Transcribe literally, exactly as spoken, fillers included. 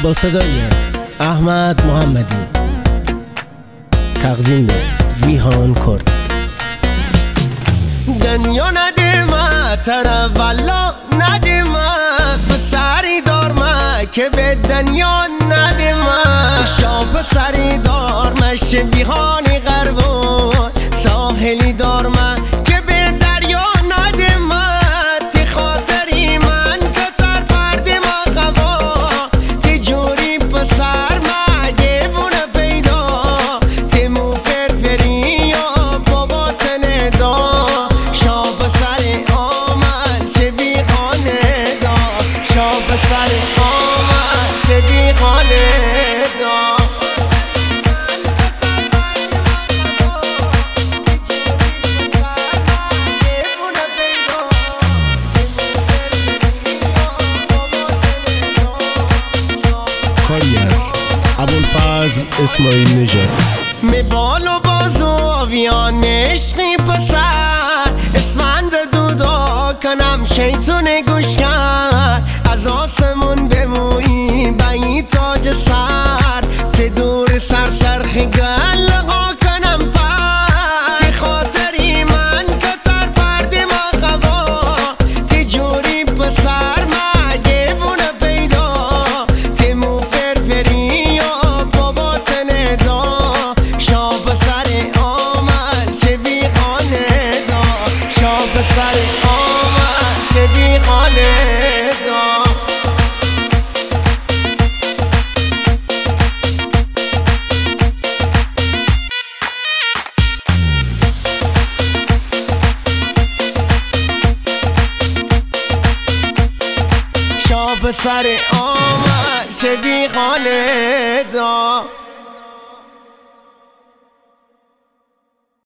با صدای احمد محمدی، تقدیم به ویهان کرد. دنیا ندیمه تر والا ندیمه، پسری دارمه که به دنیا ندیمه. شا پسری دارمه شبیهانی غربون، ساحلی دارمه که به دریا ندیمه. تی خاطری من که تر پردیم خوا، تی جوری پسر ما گیبونه پیدا. تی مو فرفری یا بابا تندا، شا پسری آمد شبیهانه دا، شا پسری آمد شبیهانه دا. کاری از ابوالفضل اسماعیل نژاد. می بال و بازو آویان عشقی پسر، اسفند دودا کنم شیطون گوش کرد. از آسمون بمویی بایی تاج سر، تی دور سر سرخی گلغا کنم پر. تی خاطری من که تر پردیم خوا، تی جوری پسر ما گیبونه پیدا. تی مو فرفری یا بابا تندا، شا پسر آمد شبیهانه دا، شا پسر آمد شبیهانه دا. شا پسر آمد شبیهانه دا.